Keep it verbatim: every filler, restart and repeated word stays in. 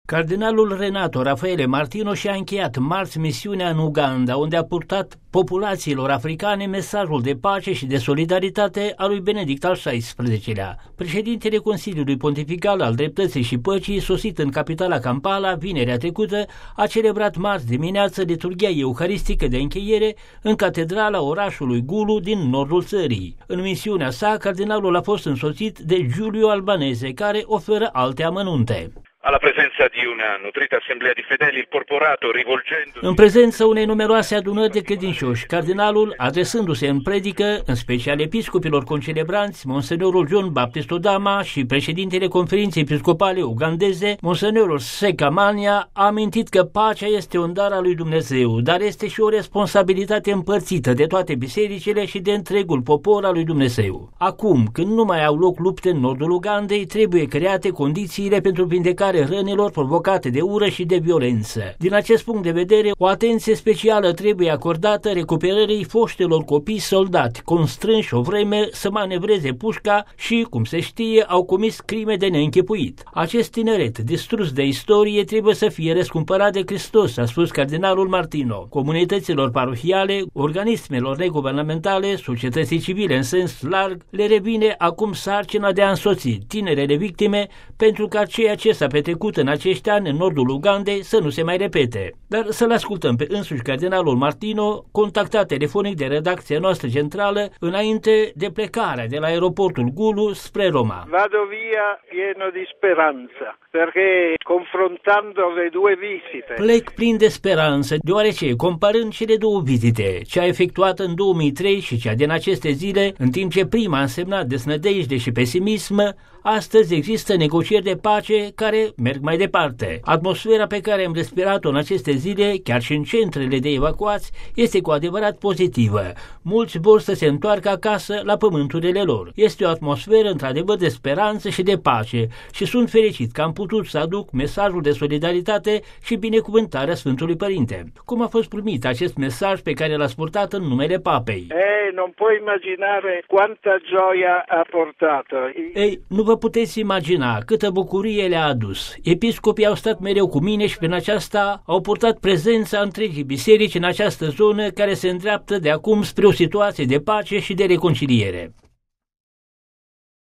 Cardinalul Renato Raffaele Martino și-a încheiat marți misiunea în Uganda, unde a purtat populațiilor africane mesajul de pace și de solidaritate a lui Benedict al șaisprezecelea. Președintele Consiliului Pontifical al Dreptății și Păcii, sosit în capitala Kampala vinerea trecută, a celebrat marți dimineață liturghia euharistică de încheiere în catedrala orașului Gulu din nordul țării. În misiunea sa, cardinalul a fost însoțit de Giulio Albanese, care oferă alte amănunte. Alla presenza di una nutrita assemblea di fedeli, il porporato rivolgendo... În prezența unei numeroase adunări de credincioși, cardinalul, adresându-se în predică, în special episcopilor concelebranți, monsenorul John Baptist Odama și președintele Conferinței Episcopale Ugandeze, monsenorul Seka Mania, a amintit că pacea este un dar al lui Dumnezeu, dar este și o responsabilitate împărțită de toate bisericile și de întregul popor al lui Dumnezeu. Acum, când nu mai au loc lupte în nordul Ugandei, trebuie create condițiile pentru vindecare rănilor provocate de ură și de violență. Din acest punct de vedere, o atenție specială trebuie acordată recuperării foștilor copii soldați, constrânși o vreme să manevreze pușca și, cum se știe, au comis crime de neînchipuit. Acest tineret, distrus de istorie, trebuie să fie răscumpărat de Hristos, a spus cardinalul Martino. Comunităților parohiale, organismelor neguvernamentale, societății civile în sens larg, le revine acum sarcina de a însoți tinerele victime pentru ca ceea ce s-a petrecut în acești ani în nordul Ugandei să nu se mai repete. Dar să-l ascultăm pe însuși cardinalul Martino, contactat telefonic de redacția noastră centrală înainte de plecarea de la aeroportul Gulu spre Roma. Vado via pieno di speranza, perché confrontando le due visite. Plec plin de speranță, deoarece, comparând cele două vizite, cea efectuată în două mii trei și cea din aceste zile, în timp ce prima a însemnat desnădejde și pesimism, astăzi există negocieri de pace care merg mai departe. Atmosfera pe care am respirat-o în aceste zile, chiar și în centrele de evacuați, este cu adevărat pozitivă. Mulți vor să se întoarcă acasă la pământurile lor. Este o atmosferă într-adevăr de speranță și de pace și sunt fericit că am putut să aduc mesajul de solidaritate și binecuvântarea Sfântului Părinte. Cum a fost primit acest mesaj pe care l-a purtat în numele Papei? Eh, non puoi immaginare quanta gioia ha portato. Ei, nu vă puteți imagina câtă bucurie le-a adus. Episcopii au stat mereu cu mine și prin aceasta au purtat prezența întregii biserici în această zonă care se îndreaptă de acum spre o situație de pace și de reconciliere.